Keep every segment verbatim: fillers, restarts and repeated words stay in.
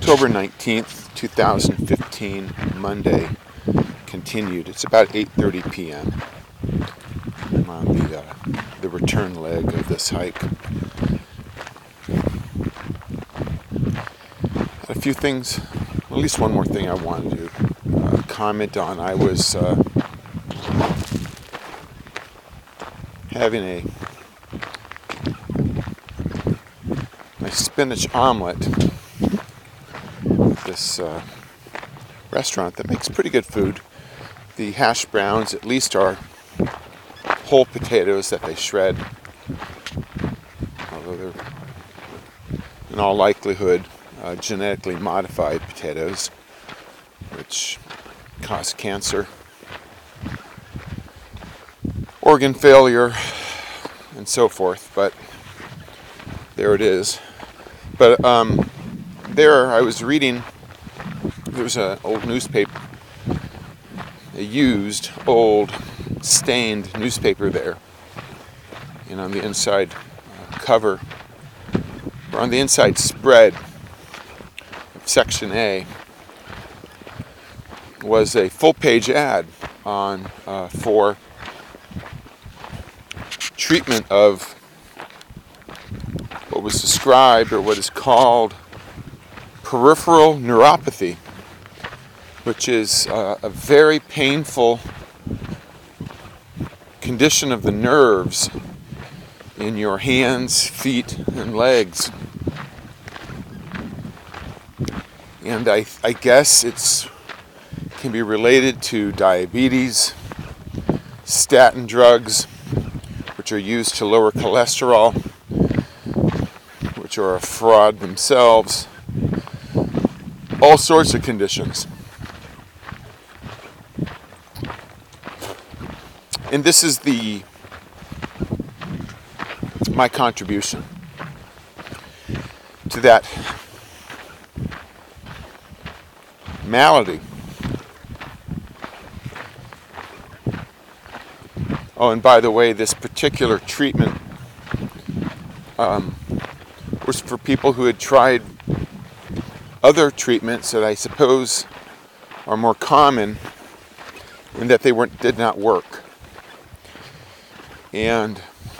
October nineteenth, two thousand fifteen, Monday, continued. It's about eight thirty p.m. I'm on the, uh, the return leg of this hike. A few things, at least one more thing I wanted to uh, comment on. I was uh, having a my spinach omelet at this uh, restaurant that makes pretty good food. The hash browns at least are whole potatoes that they shred, although they're in all likelihood uh, genetically modified potatoes, which cause cancer, organ failure, and so forth. But there it is. But um, there I was reading, there was an old newspaper, a used, old, stained newspaper there. And on the inside uh, cover, or on the inside spread of Section A, was a full-page ad on uh, for treatment of what was described, or what is called, peripheral neuropathy, which is uh, a very painful condition of the nerves in your hands, feet, and legs. And I, I guess it's can be related to diabetes, statin drugs, which are used to lower cholesterol, which are a fraud themselves, all sorts of conditions. And this is the my contribution to that malady. Oh, and by the way, this particular treatment um, was for people who had tried other treatments that I suppose are more common and that they weren't did not work. And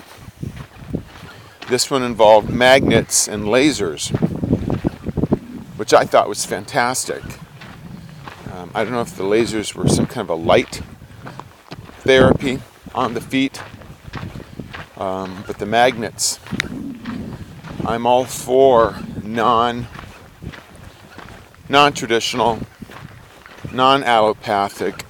this one involved magnets and lasers, which I thought was fantastic. Um, I don't know if the lasers were some kind of a light therapy on the feet, um, but the magnets, I'm all for non, non-traditional, non-allopathic,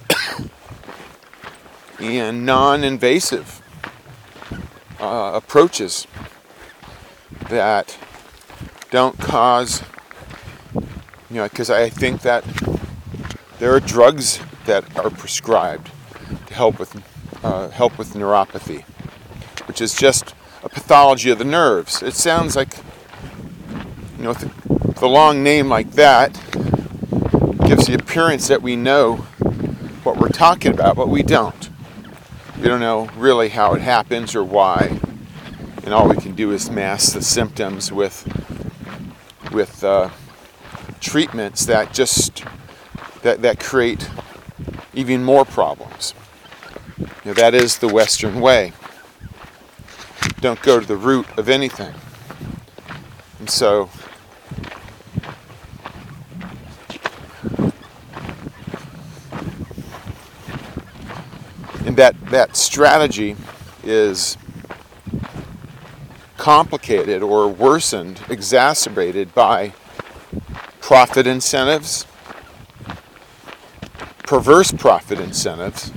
and non-invasive uh, approaches that don't cause, you know, because I think that there are drugs that are prescribed to help with uh, help with neuropathy, which is just a pathology of the nerves. It sounds like, you know, with a, with a long name like that, gives the appearance that we know what we're talking about, but we don't. We don't know really how it happens or why, and all we can do is mask the symptoms with with uh, treatments that just that that create even more problems. You know, that is the Western way. Don't go to the root of anything. And so and that that strategy is complicated or worsened, exacerbated by profit incentives, perverse profit incentives,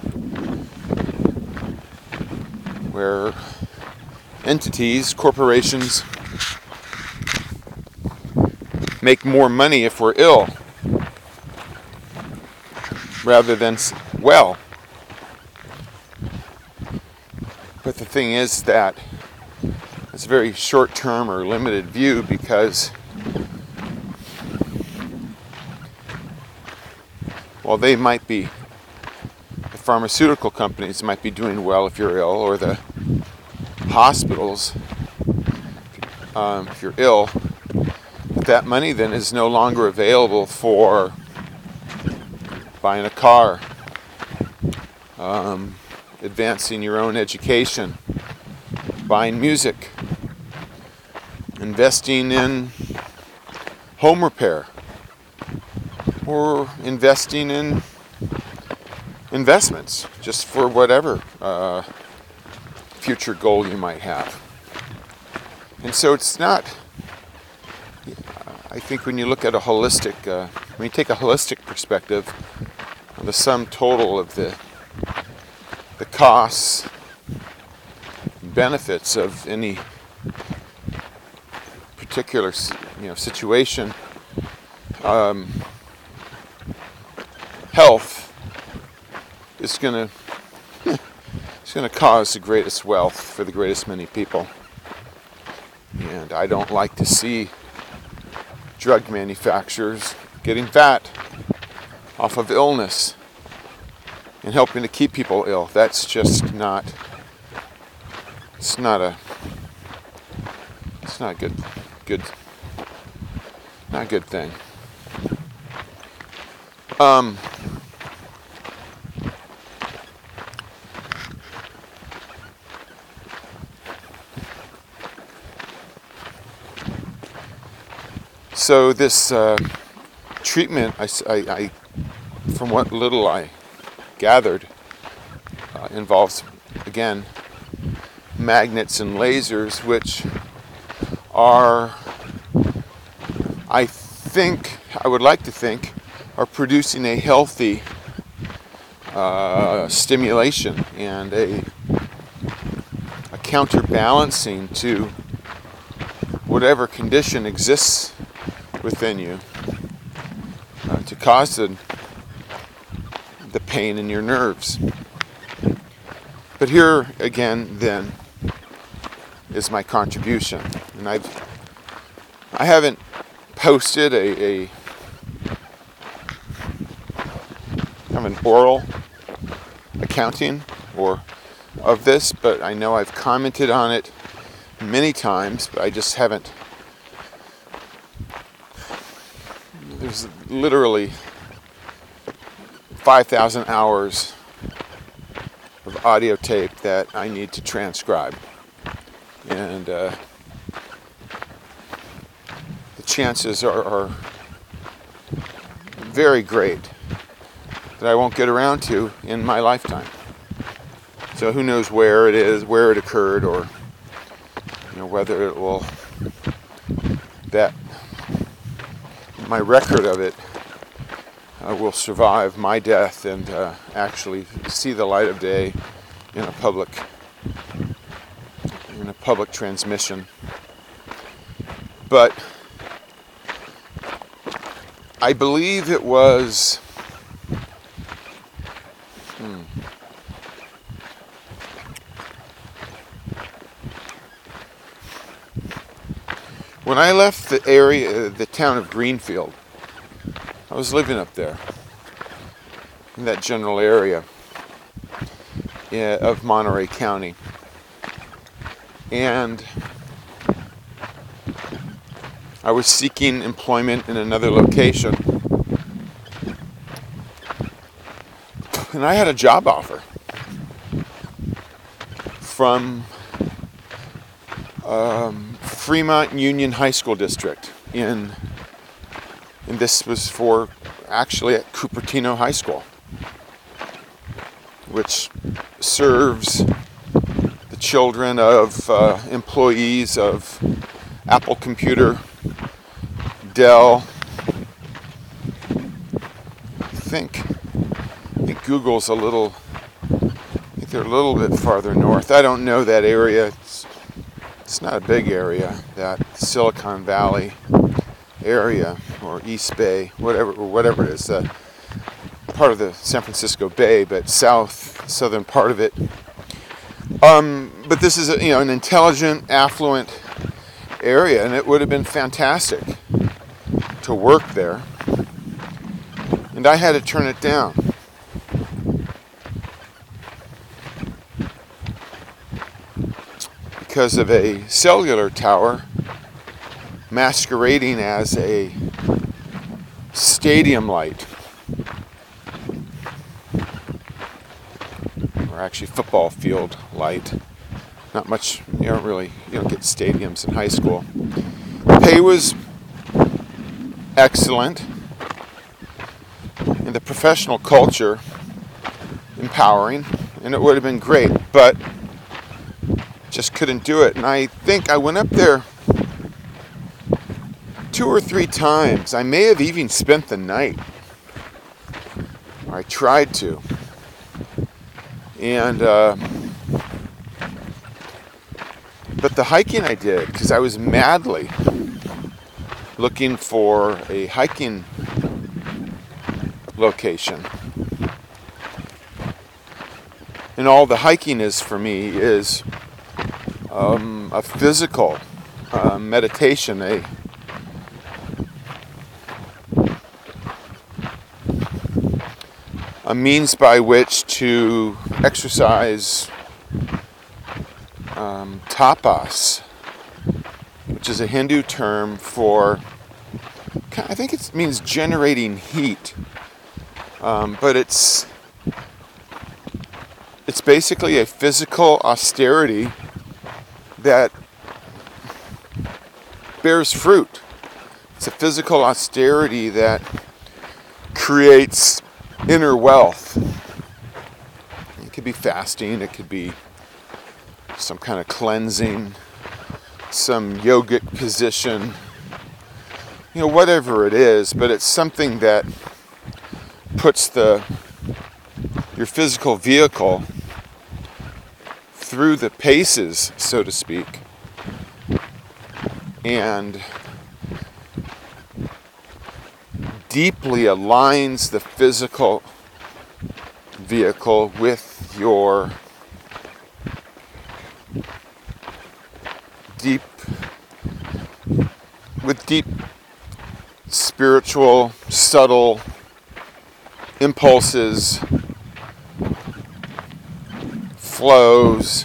where entities, corporations, make more money if we're ill rather than well. But the thing is that it's a very short-term or limited view, because while they might be, the pharmaceutical companies might be doing well if you're ill, or the hospitals, um, if you're ill, that money then is no longer available for buying a car, um, advancing your own education, buying music, investing in home repair, or investing in investments, just for whatever uh, future goal you might have. And so it's not, I think when you look at a holistic, uh, when you take a holistic perspective on the sum total of the the costs, benefits of any particular, you know, situation, um, health is going to it's going to cause the greatest wealth for the greatest many people. And I don't like to see drug manufacturers getting fat off of illness and helping to keep people ill. That's just not, it's not a, it's not a good, good, not a good thing. Um, so this uh, treatment, I, I, I, from what little I gathered, uh, involves, again, magnets and lasers, which are, I think, I would like to think, are producing a healthy uh, stimulation and a, a counterbalancing to whatever condition exists within you uh, to cause the the pain in your nerves. But here again, then, is my contribution, and I've I haven't posted a, a kind of an oral accounting or of this, but I know I've commented on it many times, but I just haven't. There's literally five thousand hours of audio tape that I need to transcribe. And uh, the chances are, are very great that I won't get around to in my lifetime. So who knows where it is, where it occurred, or you know, whether it will, that my record of it uh, will survive my death and uh, actually see the light of day in a public in a public transmission. But I believe it was hmm, when I left the area, the town of Greenfield. I was living up there, in that general area of Monterey County. And I was seeking employment in another location. And I had a job offer from um, Fremont Union High School District in And this was for, actually, at Cupertino High School, which serves the children of uh, employees of Apple Computer, Dell, I think, I think Google's a little, I think they're a little bit farther north. I don't know that area. It's, it's not a big area, that Silicon Valley area, or East Bay, whatever, or whatever it is, uh, part of the San Francisco Bay, but south, southern part of it. Um, but this is a, you know, an intelligent, affluent area, and it would have been fantastic to work there. And I had to turn it down. Because of a cellular tower masquerading as a stadium light, or actually football field light. Not much, you don't really, you don't get stadiums in high school. The pay was excellent, and the professional culture empowering, and it would have been great, but just couldn't do it. And I think I went up there two or three times. I may have even spent the night. I tried to. And, uh, but the hiking I did, because I was madly looking for a hiking location. And all the hiking is for me is um, a physical uh, meditation, a a means by which to exercise um, tapas, which is a Hindu term for, I think it means generating heat, um, but it's it's basically a physical austerity that bears fruit. It's a physical austerity that creates inner wealth. It could be fasting, it could be some kind of cleansing, some yogic position, you know, whatever it is, but it's something that puts the your physical vehicle through the paces, so to speak, and deeply aligns the physical vehicle with your deep, with deep spiritual, subtle impulses, flows,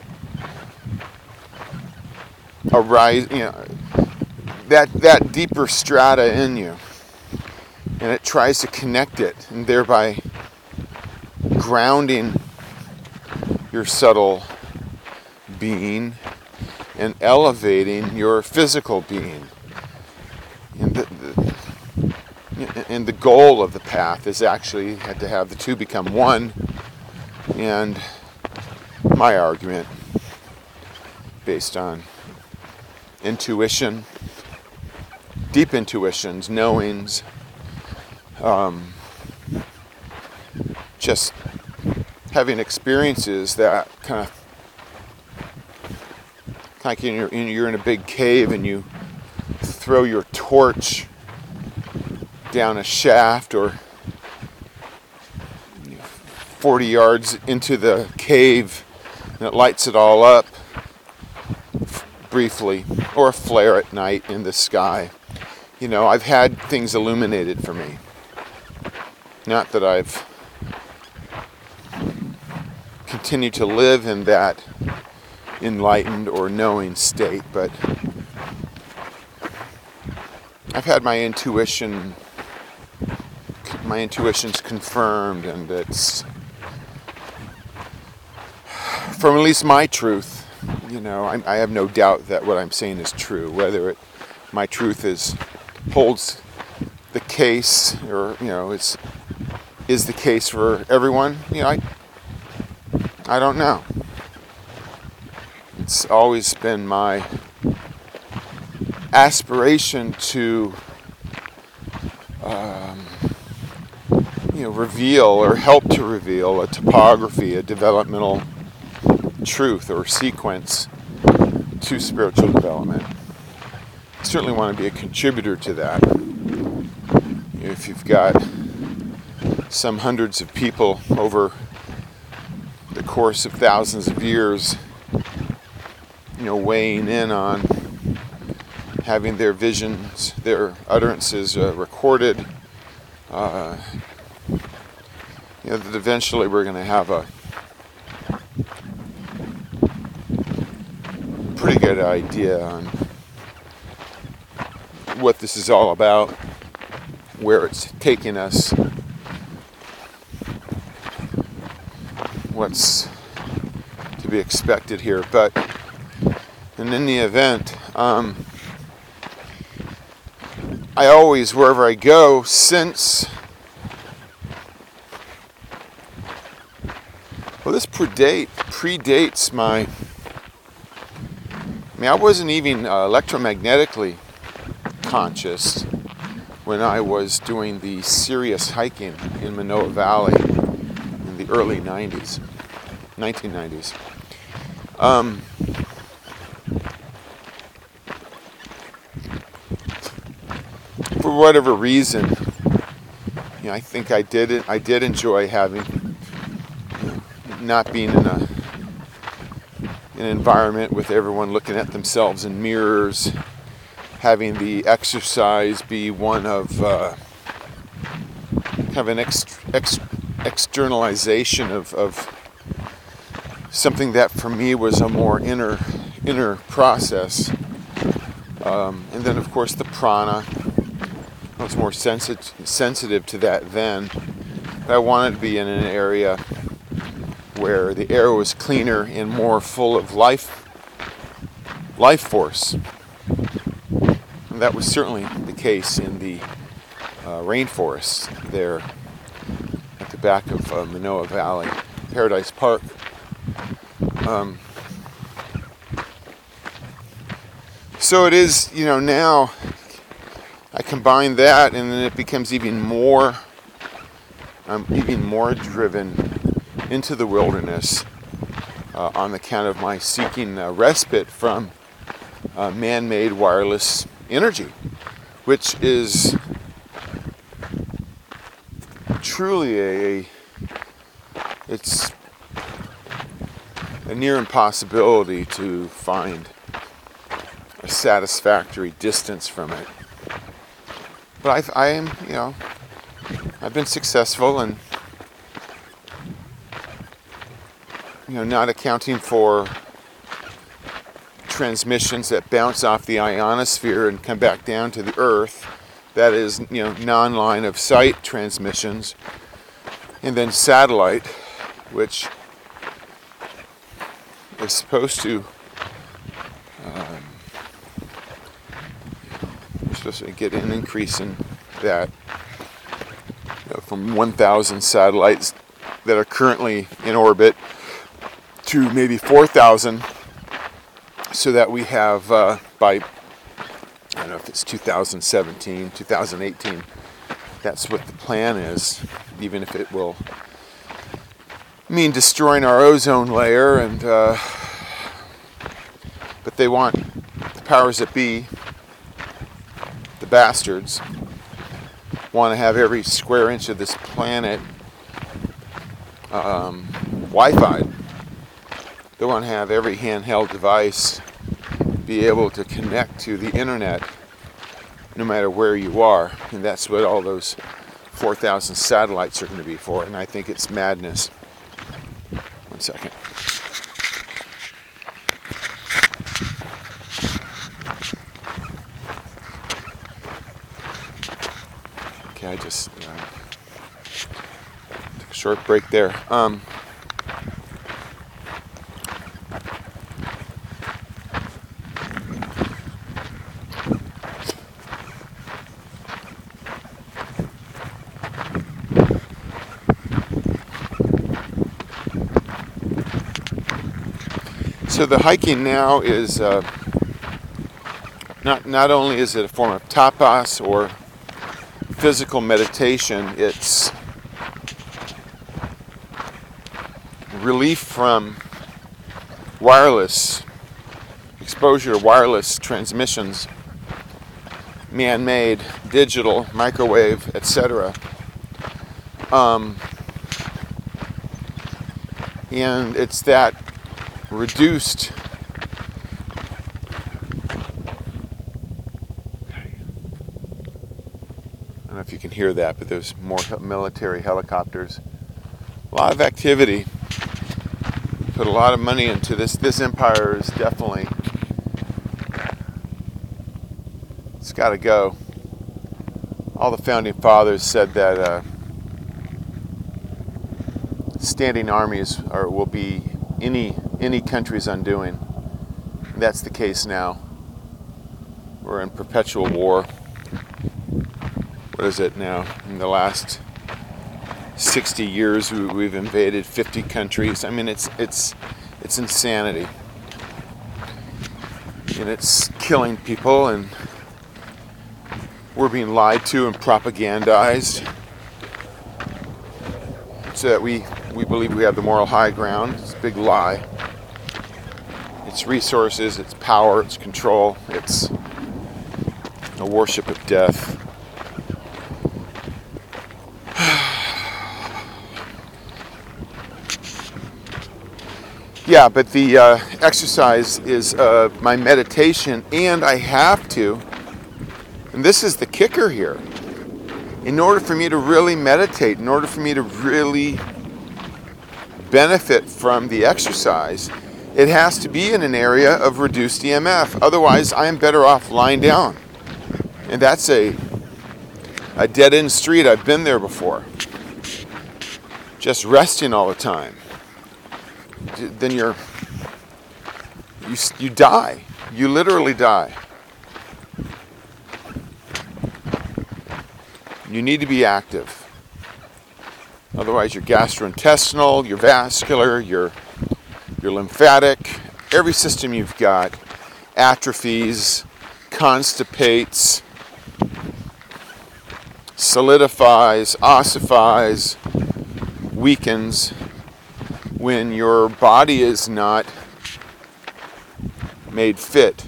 arise, you know, that that deeper strata in you. And it tries to connect it, and thereby grounding your subtle being and elevating your physical being. And the, the, and the goal of the path is actually to have the two become one. And my argument, based on intuition, deep intuitions, knowings, Um, just having experiences that kind of, like you're, you're in a big cave and you throw your torch down a shaft or forty yards into the cave and it lights it all up briefly, or a flare at night in the sky. You know, I've had things illuminated for me. Not that I've continued to live in that enlightened or knowing state, but I've had my intuition, my intuitions confirmed, and it's, from at least my truth, you know, I, I have no doubt that what I'm saying is true. Whether it, my truth is holds the case, or you know, it's is the case for everyone, you know, I, I don't know. It's always been my aspiration to, um, you know, reveal or help to reveal a topography, a developmental truth or sequence to spiritual development. I certainly want to be a contributor to that. If you've got some hundreds of people over the course of thousands of years, you know, weighing in on having their visions, their utterances uh, recorded, uh, you know, that eventually we're going to have a pretty good idea on what this is all about, where it's taking us, what's to be expected here. But and in the event, um, I always, wherever I go, since, well, this predate, predates my, I mean, I wasn't even uh, electromagnetically conscious when I was doing the serious hiking in Manoa Valley in the early nineties, nineteen nineties. Um, for whatever reason, you know, I think I did it. I did enjoy having, you know, not being in a an environment with everyone looking at themselves in mirrors, having the exercise be one of uh, kind of an ex, ex, externalization of, of something that for me was a more inner inner process. Um, and then, of course, the prana. I was more sensitive sensitive to that then. But I wanted to be in an area where the air was cleaner and more full of life, life force. And that was certainly the case in the uh, rainforest there at the back of uh, Manoa Valley, Paradise Park. Um, so it is, you know, now I combine that, and then it becomes even more, I'm even more driven into the wilderness uh, on account of my seeking uh, respite from uh, man-made wireless energy, which is truly a, it's a near impossibility to find a satisfactory distance from it. But I've, I am, you know, I've been successful, and, you know, not accounting for transmissions that bounce off the ionosphere and come back down to the Earth. That is, you know, non-line of sight transmissions, and then satellite, which is supposed to um, we're supposed to get an increase in that, you know, from one thousand satellites that are currently in orbit to maybe four thousand, so that we have uh, by, I don't know if it's two thousand seventeen, two thousand eighteen, that's what the plan is, even if it will mean destroying our ozone layer. And uh, but they want, the powers that be, the bastards, want to have every square inch of this planet um, Wi-Fi. They want to have every handheld device be able to connect to the internet no matter where you are. And that's what all those four thousand satellites are going to be for. And I think it's madness. One second. Okay, I just uh, took a short break there. Um, So the hiking now is uh, not not only is it a form of tapas or physical meditation, it's relief from wireless exposure, wireless transmissions, man-made, digital, microwave, et cetera. Um, and it's that reduced I don't know if you can hear that, but there's more military helicopters. A lot of activity. Put a lot of money into this. This empire is definitely, it's got to go. All the founding fathers said that uh, standing armies are, will be any any country's undoing. And that's the case now. We're in perpetual war. What is it now? In the last sixty years, we, we've invaded fifty countries. I mean, it's it's it's insanity, and it's killing people, and we're being lied to and propagandized so that we we believe we have the moral high ground. It's a big lie. It's resources, it's power, it's control, it's a worship of death. Yeah, but the uh, exercise is uh, my meditation, and I have to, and this is the kicker here, in order for me to really meditate, in order for me to really benefit from the exercise, it has to be in an area of reduced E M F. Otherwise, I am better off lying down. And that's a, a dead-end street. I've been there before. Just resting all the time. Then you're, you, you die. You literally die. You need to be active. Otherwise, your gastrointestinal, your vascular, your, your lymphatic, every system you've got atrophies, constipates, solidifies, ossifies, weakens when your body is not made fit.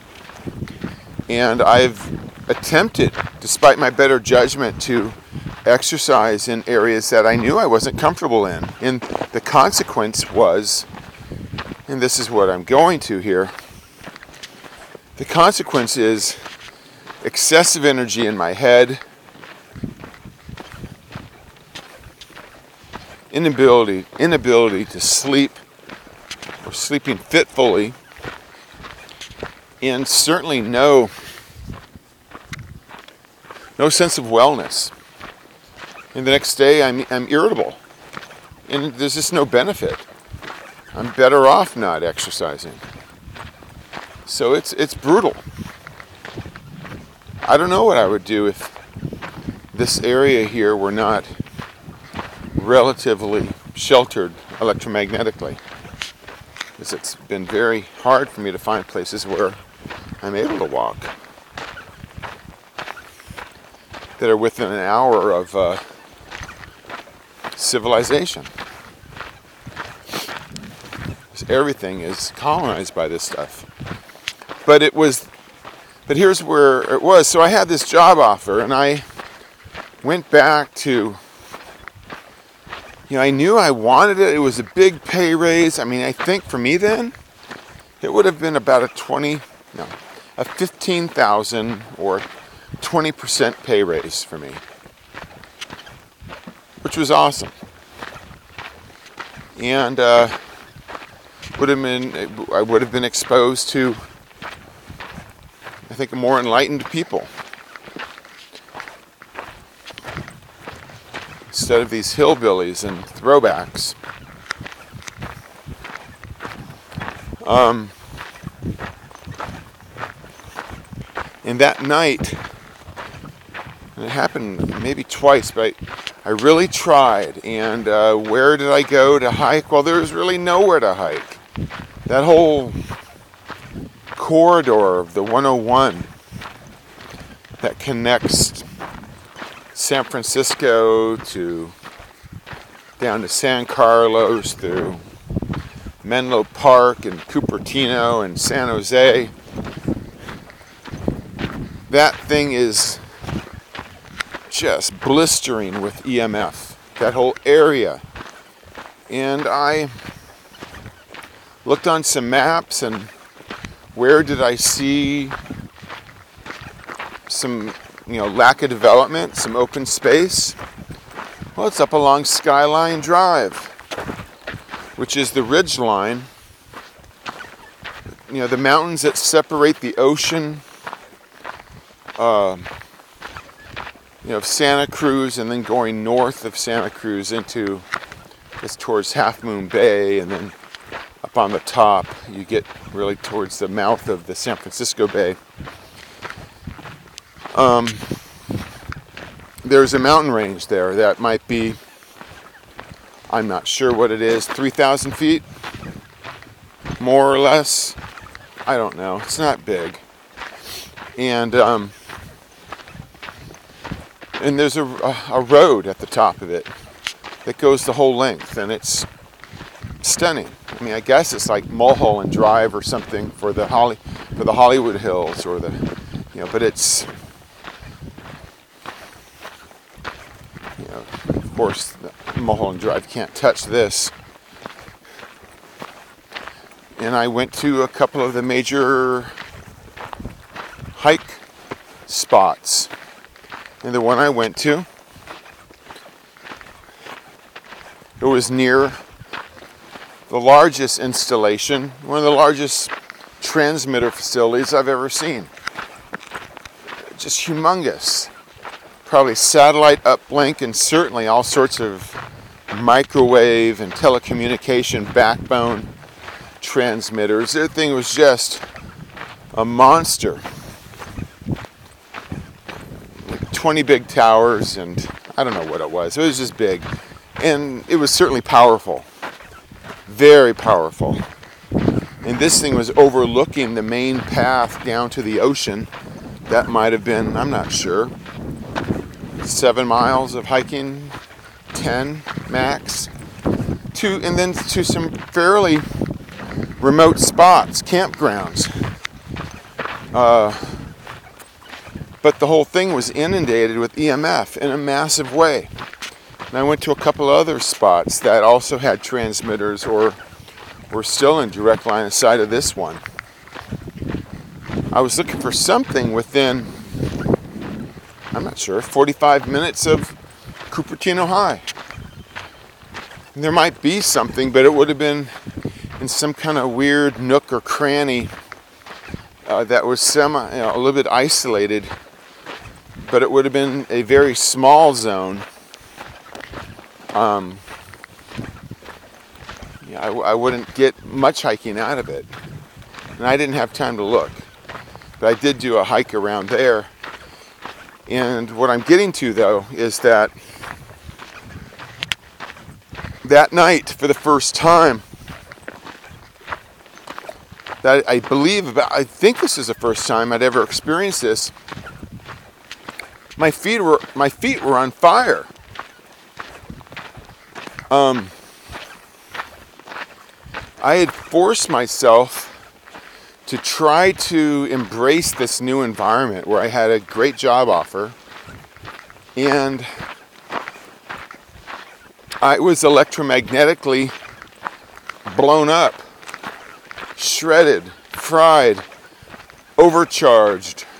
And I've attempted, despite my better judgment, to exercise in areas that I knew I wasn't comfortable in. And the consequence was, and this is what I'm going to here, the consequence is excessive energy in my head, inability, inability to sleep or sleeping fitfully, and certainly no no sense of wellness. And the next day I'm I'm irritable, and there's just no benefit. I'm better off not exercising. So it's it's brutal. I don't know what I would do if this area here were not relatively sheltered electromagnetically, because it's been very hard for me to find places where I'm able to walk that are within an hour of uh, civilization. Everything is colonized by this stuff. But it was, but here's where it was. So I had this job offer, and I went back to, you know, I knew I wanted it. It was a big pay raise. I mean, I think for me then, it would have been about a twenty, no, a fifteen thousand or twenty percent pay raise for me, which was awesome. And uh, would have been, I would have been exposed to, I think, more enlightened people instead of these hillbillies and throwbacks. Um, and that night, and it happened maybe twice, but I, I really tried. And uh, where did I go to hike? Well, there was really nowhere to hike. That whole corridor of the one oh one that connects San Francisco to down to San Carlos through Menlo Park and Cupertino and San Jose. That thing is just blistering with E M F, that whole area. And I looked on some maps, and where did I see some, you know, lack of development, some open space? Well, it's up along Skyline Drive, which is the ridge line. You know, the mountains that separate the ocean um, you know, Santa Cruz, and then going north of Santa Cruz into, it's towards Half Moon Bay, and then up on the top you get really towards the mouth of the San Francisco Bay. Um, there's a mountain range there that might be, I'm not sure what it is, three thousand feet, more or less. I don't know. It's not big. And um, and there's a, a road at the top of it that goes the whole length, and it's stunning. I mean, I guess it's like Mulholland Drive or something for the Holly for the Hollywood Hills, or the, you know, but it's, you know, of course, Mulholland Drive can't touch this. And I went to a couple of the major hike spots. And the one I went to, it was near the largest installation, one of the largest transmitter facilities I've ever seen. Just humongous. Probably satellite uplink, and certainly all sorts of microwave and telecommunication backbone transmitters. The thing was just a monster. Like twenty big towers, and I don't know what it was. It was just big. And it was certainly powerful. Very powerful. And this thing was overlooking the main path down to the ocean. That might have been, I'm not sure, seven miles of hiking, ten max. To, and then to some fairly remote spots, campgrounds. Uh, but the whole thing was inundated with E M F in a massive way. And I went to a couple other spots that also had transmitters, or were still in direct line of sight of this one. I was looking for something within, I'm not sure, forty-five minutes of Cupertino High. And there might be something, but it would have been in some kind of weird nook or cranny uh, that was semi, you know, a little bit isolated, but it would have been a very small zone. Um, yeah, I, I wouldn't get much hiking out of it, and I didn't have time to look. But I did do a hike around there, and what I'm getting to, though, is that that night, for the first time, that I believe about, I think this is the first time I'd ever experienced this. My feet were my feet were on fire. Um, I had forced myself to try to embrace this new environment where I had a great job offer, and I was electromagnetically blown up, shredded, fried, overcharged.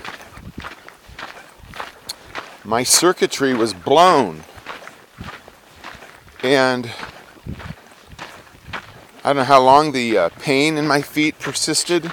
My circuitry was blown. And I don't know how long the uh, pain in my feet persisted,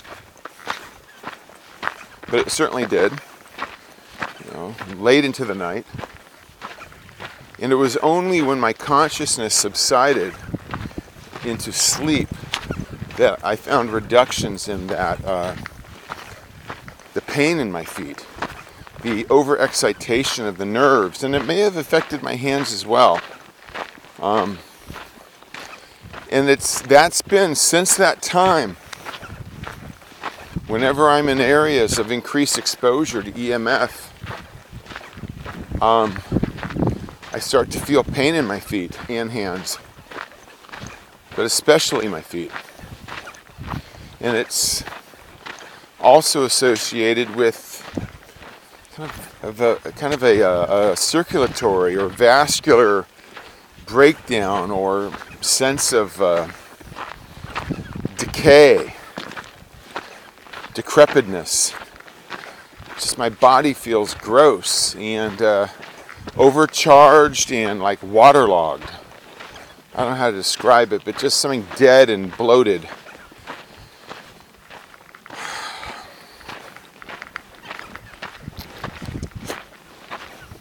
but it certainly did, you know, late into the night. And it was only when my consciousness subsided into sleep that I found reductions in that, uh, the pain in my feet, the overexcitation of the nerves, and it may have affected my hands as well. Um, and it's that's been since that time. Whenever I'm in areas of increased exposure to E M F, um, I start to feel pain in my feet and hands, but especially my feet. And it's also associated with kind of a, kind of a, a, a circulatory or vascular breakdown or sense of uh, decay, decrepitness. Just my body feels gross and uh, overcharged and like waterlogged. I don't know how to describe it, but just something dead and bloated.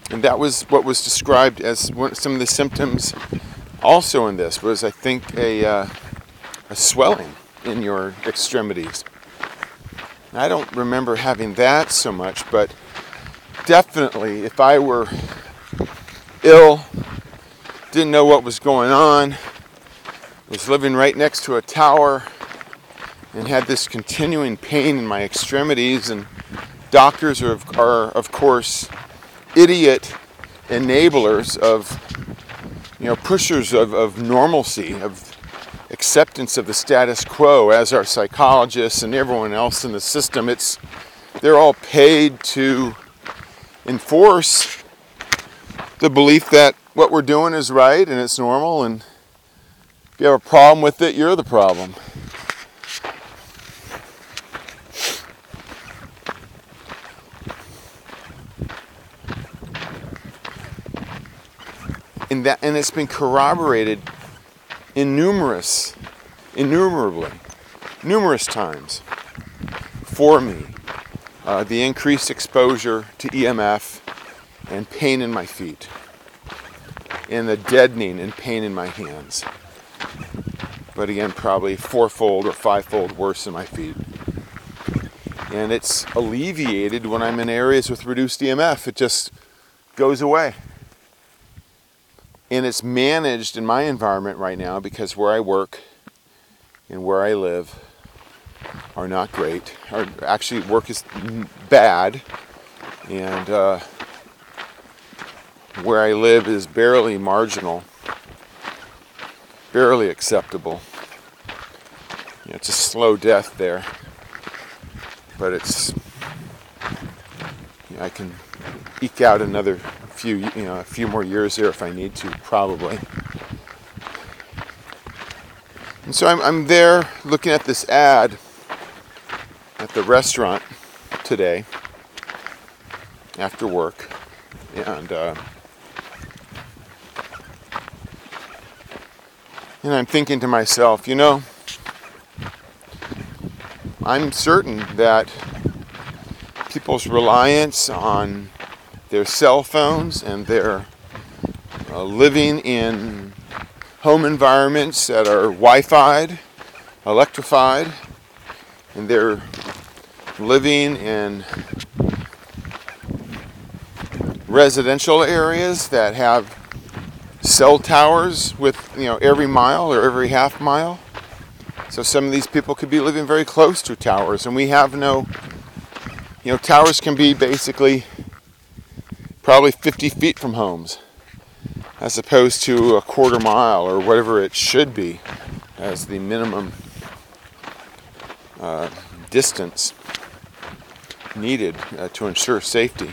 And that was what was described as one, some of the symptoms also in this was, I think, a, uh, a swelling in your extremities. I don't remember having that so much, but definitely if I were ill, didn't know what was going on, was living right next to a tower, and had this continuing pain in my extremities, and doctors are, are of course, idiot enablers of, you know, pushers of, of normalcy, of acceptance of the status quo, as are psychologists and everyone else in the system. It's, they're all paid to enforce the belief that what we're doing is right and it's normal, and if you have a problem with it, you're the problem. And that, and it's been corroborated in numerous, innumerably, numerous times for me. Uh, the increased exposure to E M F and pain in my feet, and the deadening and pain in my hands. But again, probably fourfold or fivefold worse in my feet. And it's alleviated when I'm in areas with reduced E M F. It just goes away. And it's managed in my environment right now because where I work and where I live are not great. Or actually, work is bad, and uh, where I live is barely marginal, barely acceptable. You know, it's a slow death there, but it's, you know, I can eke out another few, you know, a few more years there if I need to, probably. And so I'm, I'm there looking at this ad at the restaurant today after work, and uh, and I'm thinking to myself, you know, I'm certain that people's reliance on their cell phones and their uh, living in home environments that are Wi-Fi'd, electrified, and they're living in residential areas that have cell towers with, you know, every mile or every half mile. So some of these people could be living very close to towers, and we have no, you know, towers can be basically probably fifty feet from homes, as opposed to a quarter mile or whatever it should be as the minimum uh, distance needed uh, to ensure safety.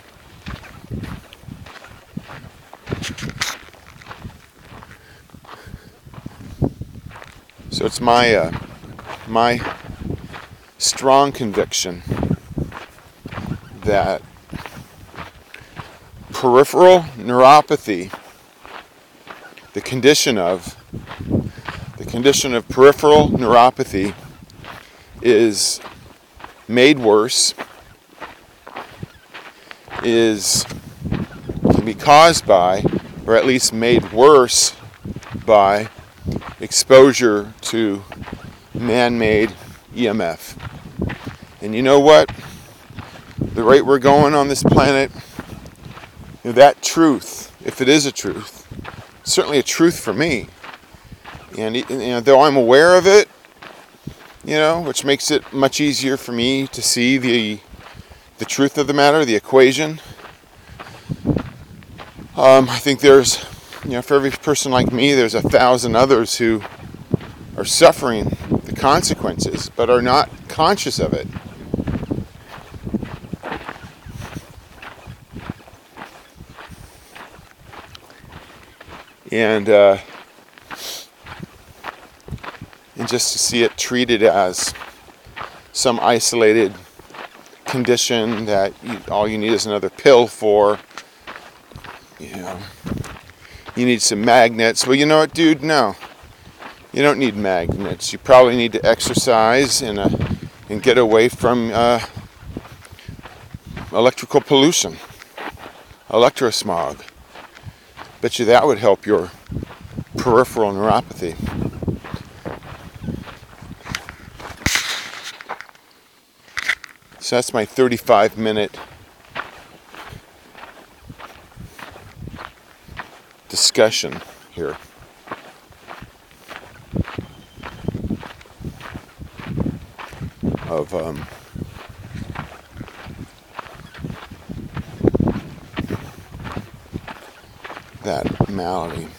So it's my uh, my strong conviction that peripheral neuropathy, the condition of the condition of peripheral neuropathy, is made worse, is can be caused by, or at least made worse by, exposure to man-made E M F. And you know what? The rate we're going on this planet, you know, that truth, if it is a truth, certainly a truth for me. And you know, though I'm aware of it, you know, which makes it much easier for me to see the the truth of the matter, the equation. Um, I think there's, you know, for every person like me, there's a thousand others who are suffering the consequences, but are not conscious of it. And uh, and just to see it treated as some isolated condition that you, all you need is another pill for, you know, you need some magnets. Well, you know what, dude? No, you don't need magnets. You probably need to exercise and uh, and get away from uh, electrical pollution. electrosmog. Bet you that would help your peripheral neuropathy. So that's my thirty-five minute discussion here. Of um, that malady.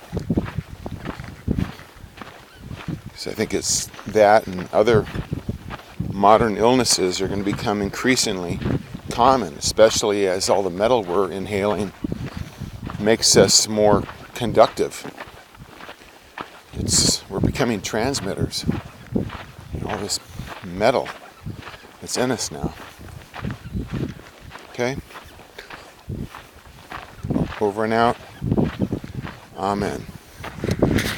So I think it's that and other modern illnesses are going to become increasingly common, especially as all the metal we're inhaling makes us more conductive. It's we're becoming transmitters. All this metal that's in us now. Okay? Over and out. Amen.